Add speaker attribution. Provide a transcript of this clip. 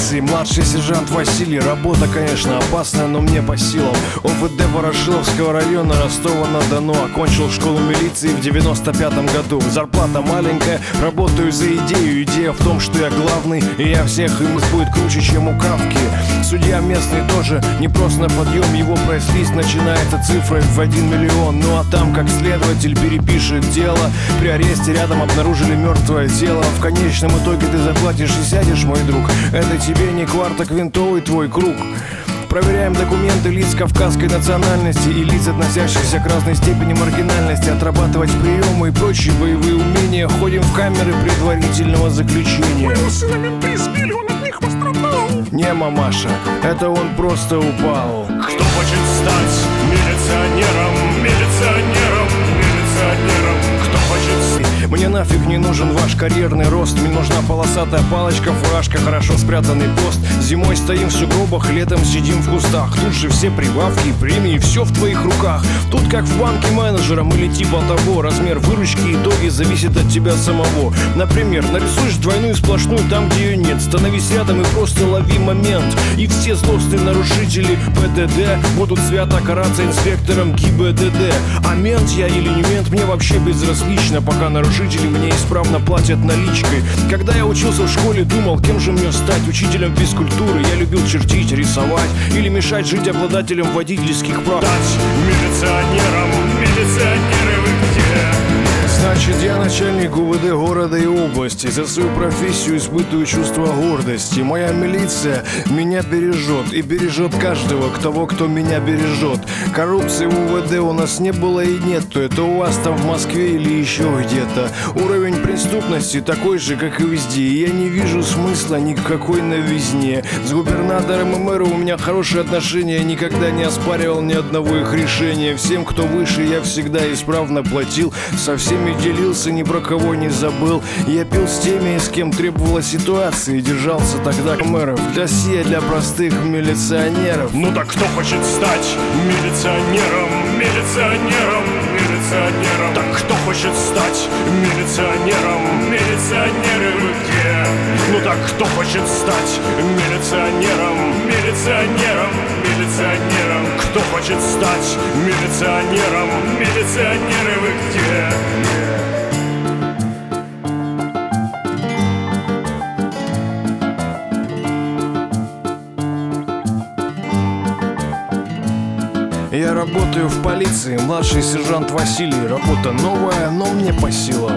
Speaker 1: полиции, младший сержант Василий. Работа, конечно, опасная, но мне по силам. ОВД Ворошиловского района, Ростова-на-Дону. Окончил школу милиции в 95-м году. Зарплата маленькая, работаю за идею. Идея в том, что я главный, и я всех, им будет круче, чем у Кавки. Судья местный тоже не просто на подъем. Его прайс-лист начинается цифрой в 1 миллион. Ну а там, как следователь перепишет дело, при аресте рядом обнаружили мертвое тело. В конечном итоге ты заплатишь и сядешь, мой друг. Это тебе не квартоквинтовый твой круг. Проверяем документы лиц кавказской национальности и лиц, относящихся к разной степени маргинальности. Отрабатывать приемы и прочие боевые умения. Ходим в камеры предварительного заключения.
Speaker 2: Моего сына менты избили, он от них пострадал.
Speaker 1: Не, мамаша, это он просто упал.
Speaker 2: Кто хочет стать милиционером, милиционером, милиционером? Кто хочет стать?
Speaker 1: Мне нафиг не нужен ваш карьерный рост. Мне нужна полосатая палочка, фуражка, хорошо спрятанный пост. Зимой стоим в сугробах, летом сидим в кустах. Тут же все прибавки и премии, все в твоих руках. Тут как в банке менеджером или типа того. Размер выручки и итоги зависит от тебя самого. Например, нарисуешь двойную сплошную там, где ее нет. Становись рядом и просто лови момент. И все злостные нарушители ПДД будут свято караться инспектором ГИБДД. А мент я или не мент, мне вообще безразлично, пока нарушители мне исправно платят наличкой. Когда я учился в школе, думал, кем же мне стать. Учителем физкультуры. Я любил чертить, рисовать или мешать жить обладателем водительских прав.
Speaker 2: Стать милиционером, милиционеры вы где?
Speaker 1: Значит, я начальник УВД города и области. За свою профессию испытываю чувство гордости. Моя милиция меня бережет и бережет каждого, кто меня бережет. Коррупции в УВД у нас не было и нет. То это у вас там в Москве или еще где-то. Уровень преступности такой же, как и везде. И я не вижу смысла никакой новизне. С губернатором и мэром у меня хорошие отношения. Я никогда не оспаривал ни одного их решения. Всем, кто выше, я всегда исправно платил. Со всеми делился, ни про кого не забыл. Я пил с теми, с кем требовала ситуация, и держался тогда мэров. Россия для простых милиционеров.
Speaker 2: Ну так кто хочет стать милиционером, милиционером, милиционером? Так кто хочет стать милиционером, милиционеры вы где? Ну так кто хочет стать милиционером, милиционером, милиционером? Кто хочет стать милиционером, милиционеры вы где?
Speaker 1: Я работаю в полиции, младший сержант Василий. Работа новая, но мне по силам.